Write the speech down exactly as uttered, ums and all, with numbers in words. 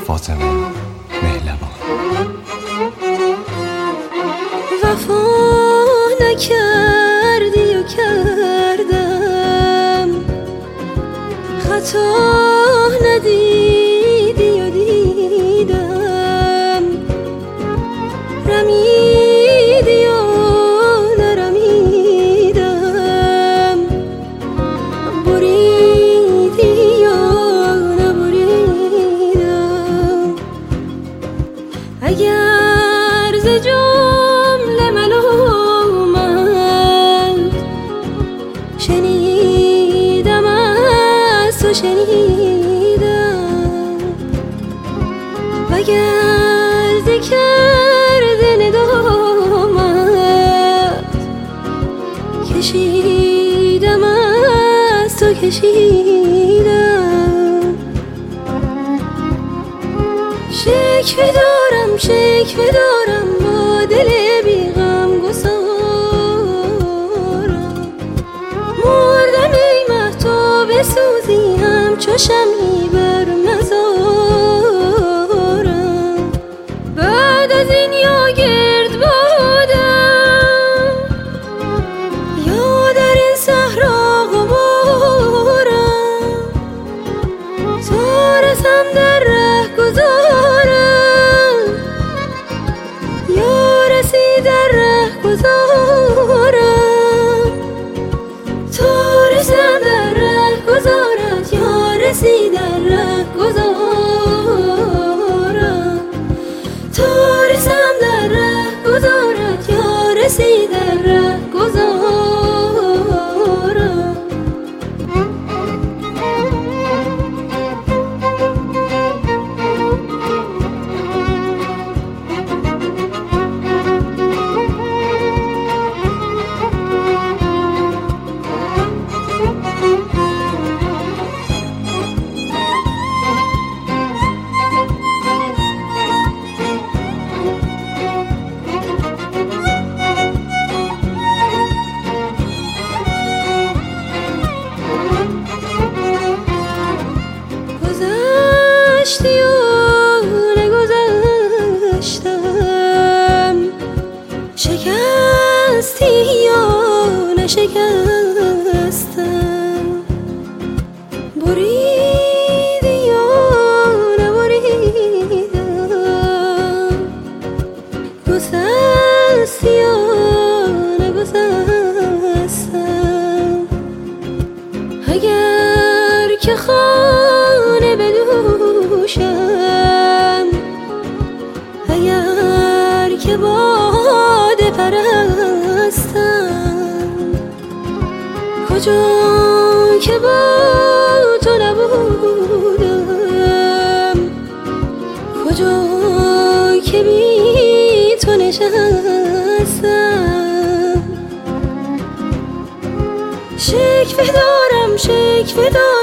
فاطمه مهربان. وفا نکردی و کردم، خطا ندیدی و دیدم، رمیدی و نرمیدم، بریدی و نبریدم. اگر ز جمله ملامت شنیدم از تو شنیدم، وگر ز کرده ندامت کشیدم از تو کشیدم. شکوه دارم شکوه دارم با دل بی غم گسارم، مردم ای مهتاب بسوزی همچو شمعی بر مزارم. بعد از این یا گرد بادم یا در این صحرا غبارم، تا رسم در ره گذارم یا رسی در ره گذارم، تا رسم در ره گذارد یا رسی در ره گذارم، تا رسم در ره گذارد یا رسی در ره گذارم. گذشتی و نگذشتم، شکستی یا نشکستم، بریدی یا نبریدم، گسستی یا نگسستم. اگر که خانه بدوشم، اگر که باده پرستم، کجا که با تو نبودم، کجا که بی تو نشستم. شکوه دارم شکوه دارم